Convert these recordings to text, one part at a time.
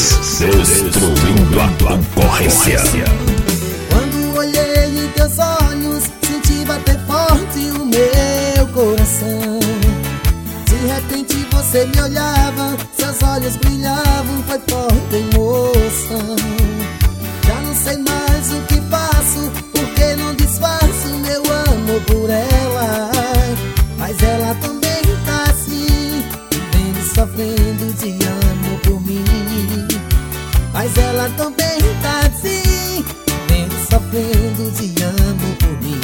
destruindo a concorrência. Quando olhei em teus olhos, senti bater forte o meu coração. De repente você me olhava, seus olhos brilhavam, foi forte emoção. Já não sei mais o que faço, porque não disfarço meu amor por ela. Mas ela também tá assim, vivendo, sofrendo de amor por mim. Mas ela também tá assim, vivendo, sofrendo de amor por mim.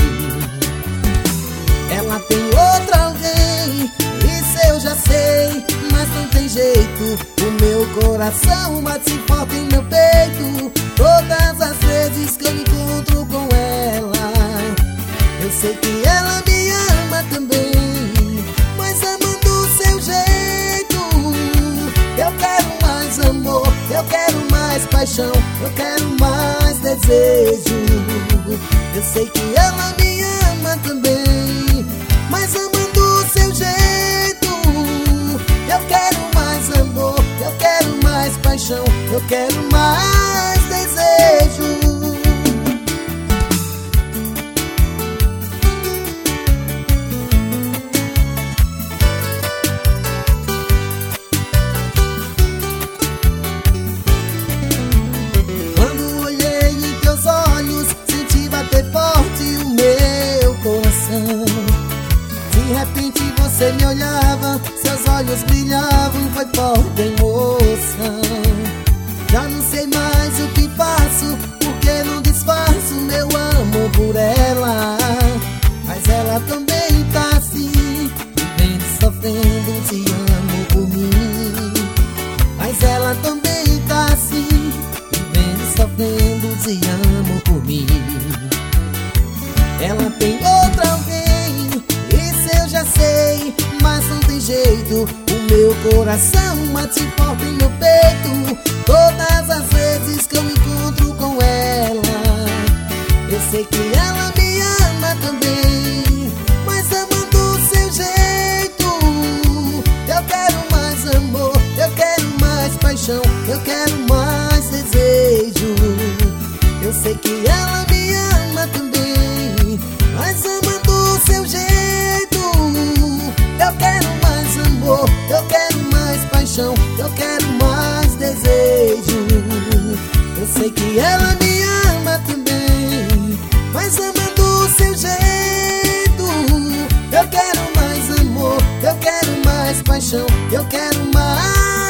Ela tem outra alguém, isso eu já sei, mas não tem jeito. O meu coração bate forte em meu peito todas as vezes que eu me encontro com ela. Eu sei que ela me ama também, mas ama do seu jeito. Eu quero mais amor, eu quero mais paixão, eu quero mais desejo. Eu sei que ela me ama também, mas ama do seu jeito. Eu quero mais amor, eu quero mais paixão, eu quero mais desejo. Quando olhei em teus olhos, senti bater forte o meu coração. De repente você me olhava, seus olhos brilhavam, foi forte emoção. Já não sei mais o que faço, porque não disfarço meu amor por ela. Mas ela também tá assim, vivendo, sofrendo de amor por mim. Mas ela também tá assim, vivendo, sofrendo de amor por mim. Ela tem outra alguém, isso eu já sei, mas não tem jeito. O meu coração bate forte em meu peito todas as vezes que eu me encontro com ela. Eu sei que ela me ama também, mas ama do seu jeito. Eu quero mais amor, eu quero mais paixão, eu quero mais desejo. Eu sei que ela me ama também, mas ama do seu jeito. Eu quero mais amor, eu quero mais paixão, eu quero mais desejo. Eu sei que ela me ama também, mas ama do seu jeito. Eu quero mais amor, eu quero mais paixão, eu quero mais